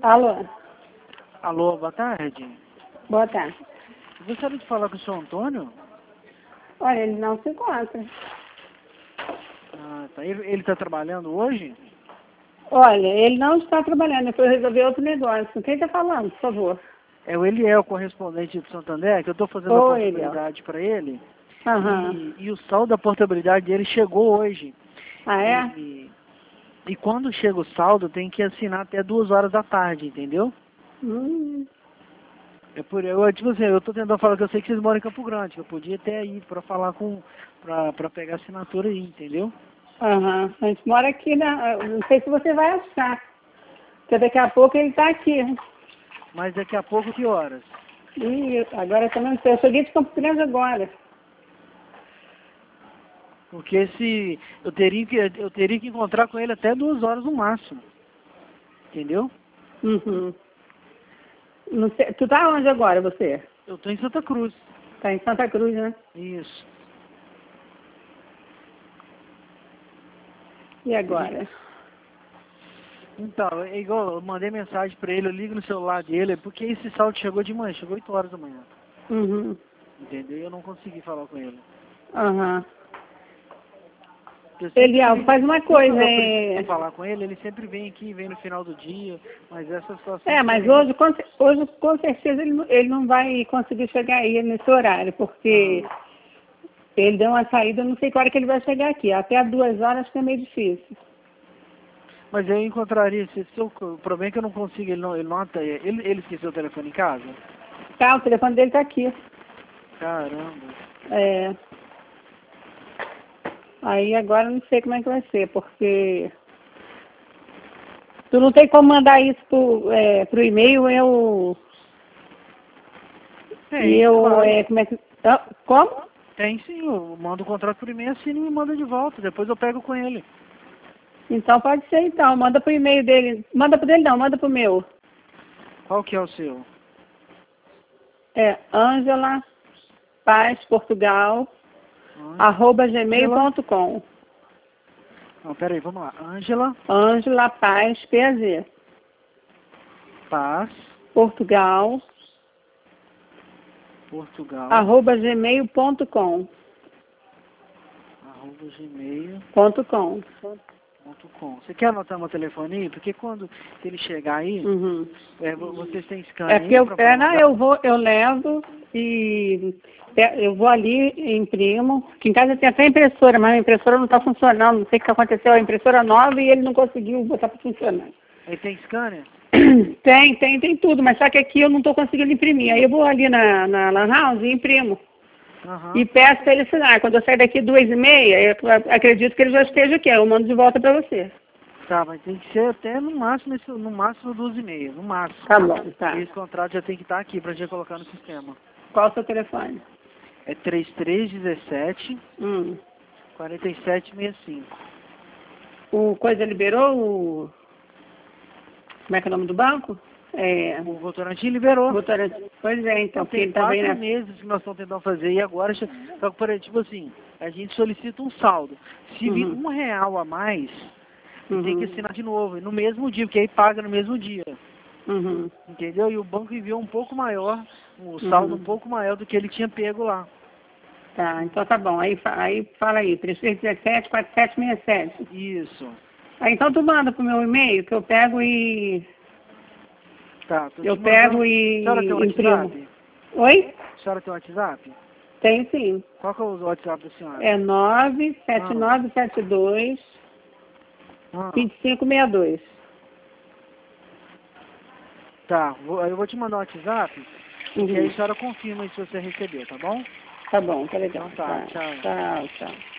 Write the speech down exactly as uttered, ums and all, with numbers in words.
Alô? Alô, boa tarde. Boa tarde. Gostaria de falar com o senhor Antônio? Olha, ele não se encontra. Ah, tá. Ele está trabalhando hoje? Olha, ele não está trabalhando, ele foi resolver outro negócio. Quem está falando, por favor? É o Eliel, correspondente do Santander, que eu estou fazendo Oi, a portabilidade para ele. Aham. E, e o saldo da portabilidade dele chegou hoje. Ah, é? E, e quando chega o saldo, tem que assinar até duas horas da tarde, entendeu? Hum. É por eu, tipo assim, eu tô tentando falar que eu sei que vocês moram em Campo Grande, que eu podia até ir pra falar com, pra, pra pegar a assinatura aí, entendeu? Aham. A gente mora aqui, na... não sei se você vai achar. Porque daqui a pouco ele está aqui. Mas daqui a pouco, que horas? Ih, agora também não sei. Eu cheguei de Campo Grande agora. Porque se eu teria que eu teria que encontrar com ele até duas horas no máximo. Entendeu? Uhum. Não sei. Tu tá onde agora, você? Eu tô em Santa Cruz. Tá em Santa Cruz, né? Isso. E agora? Então, é igual, eu mandei mensagem pra ele, eu ligo no celular dele, porque esse saldo chegou de manhã, chegou oito horas da manhã. Uhum. Entendeu? E eu não consegui falar com ele. Aham. Eu sempre Eliel, ligo- faz uma sempre coisa, quando eu é... preciso falar com ele, ele sempre vem aqui, vem no final do dia, mas essa situação É, mas diferente. hoje, com, cer- hoje, com certeza, ele, não- ele não vai conseguir chegar aí nesse horário, porque Ah, ele deu uma saída, eu não sei que hora que ele vai chegar aqui. Até duas horas que é meio difícil. mas eu encontraria, se, se eu, o problema é que eu não consigo, ele não, ele não ata- ele, ele esqueceu o telefone em casa? Tá, o telefone dele tá aqui. Caramba. É, aí agora eu não sei como é que vai ser, porque tu não tem como mandar isso pro, é, pro e-mail, eu... E Tem, eu, claro. é, como é que... Ah, como? Tem sim, eu mando o contrato por e-mail, assino e me manda de volta, depois eu pego com ele. Então pode ser então, manda pro e-mail dele. Manda pro dele não, manda pro meu. Qual que é o seu? É Ângela Paz Portugal, arroba gmail ponto com. Não, peraí, vamos lá. Ângela Ângela Paz, P A Z. Paz, Portugal, Portugal, arroba gmail ponto com. arroba gmail Ponto com. ponto com. Você quer anotar meu telefone aí? Porque quando ele chegar aí, Uhum. é, vo- vocês têm scan É aí porque eu, pra é, não, mandar? eu vou, eu levo e pe- eu vou ali e imprimo. Que em casa tem até impressora, mas a impressora não está funcionando. Não sei o que aconteceu. A impressora nova e ele não conseguiu botar para funcionar. Aí tem scanner? Tem, tem, tem tudo, mas só que aqui eu não estou conseguindo imprimir. Aí eu vou ali na, na Lan House e imprimo. Aham. E peço para ele assinar. Quando eu sair daqui duas e meia, eu acredito que ele já esteja aqui. Eu mando de volta para você. Tá, mas tem que ser até no máximo, esse- no máximo duas e meia, no máximo. Tá bom, tá. Esse contrato já tem que estar aqui pra gente colocar no sistema. Qual o seu telefone? É três três um sete, Hum. quatro sete seis cinco. O Coisa liberou o... Como é que é o nome do banco? É... O Votorantim liberou. Votorantim. Pois é, então, Então, porque tem ele também, quatro né? meses que nós estamos tentando fazer e agora, che- só que, por exemplo, tipo assim, a gente solicita um saldo. Se vir Uhum. um real a mais, tem que Uhum. assinar de novo, no mesmo dia, porque aí paga no mesmo dia, Uhum. entendeu? E o banco enviou um pouco maior, o saldo Uhum. um pouco maior do que ele tinha pego lá. Tá, então tá bom. Aí, fa- aí fala aí, três três um sete, quatro sete seis sete. Isso. Aí então tu manda pro meu e-mail que eu pego e... Tá, tô Eu te pego mandando. e A senhora tem um imprimo. WhatsApp? Oi? A senhora tem um WhatsApp? Tem sim. Qual que é o WhatsApp da senhora? É nove sete nove sete dois, Ah, dois cinco seis dois. tá, vou, aí eu vou te mandar um WhatsApp, e aí Uhum. a senhora confirma aí se você recebeu, tá bom? Tá bom, tá legal. Então tá, tchau. Tchau, tchau.